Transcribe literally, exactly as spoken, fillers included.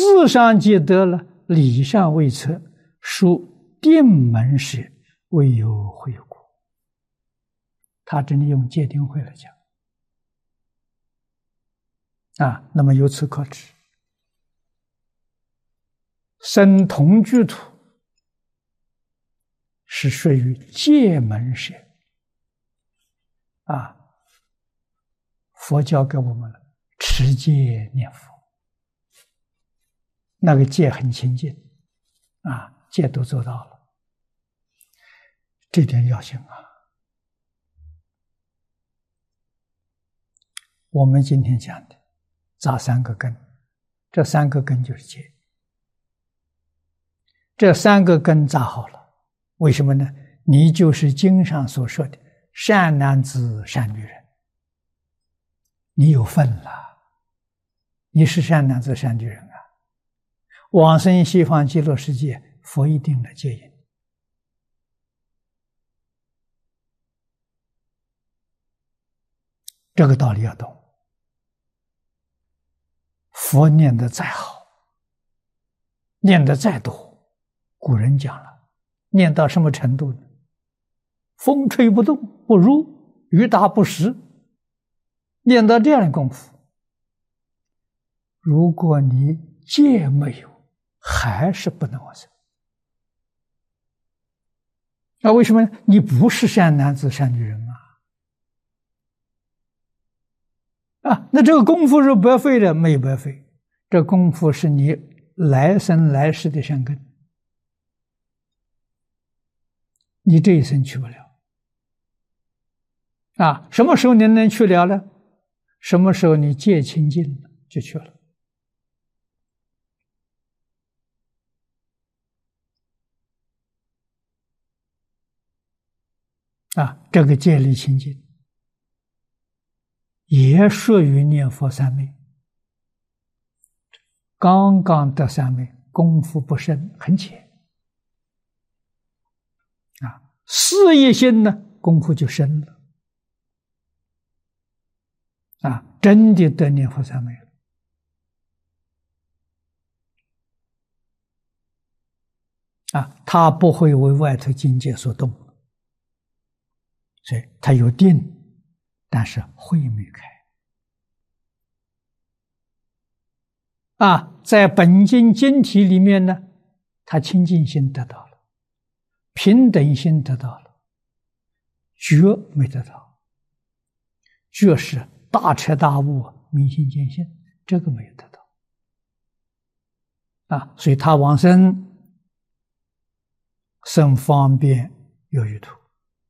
事上既得了，理上未测，属定门舍，未有慧果。他这里用戒定慧来讲啊，那么由此可知，生同居土是属于戒门舍啊。佛教给我们了持戒念佛，那个戒很清净啊，戒都做到了，这点要紧啊。我们今天讲的扎三个根，这三个根就是戒。这三个根扎好了，为什么呢？你就是经上所说的善男子善女人，你有份了，你是善男子善女人啊！往生西方极乐世界，佛一定来接引。这个道理要懂。佛念得再好，念得再多，古人讲了，念到什么程度呢？风吹不动不入，雨打不湿。念到这样的功夫，如果你戒没有，还是不能往生。那为什么呢？你不是善男子善女人啊！啊，那这个功夫是白费的，没有白费。这功夫是你来生来世的善根，你这一生去不了。啊，什么时候你能去了呢？什么时候你戒清净了，就去了。啊，这个戒律清净也属于念佛三昧。刚刚得三昧，功夫不深，很浅。啊，事业心呢，功夫就深了。啊，真的得念佛三昧了。啊，他不会为外头境界所动，所以他有定，但是慧没开。啊，在本经经题里面呢，他清净心得到了，平等心得到了，觉没得到，觉是大彻大悟、明心见性，这个没有得到。啊，所以他往生生方便有余土。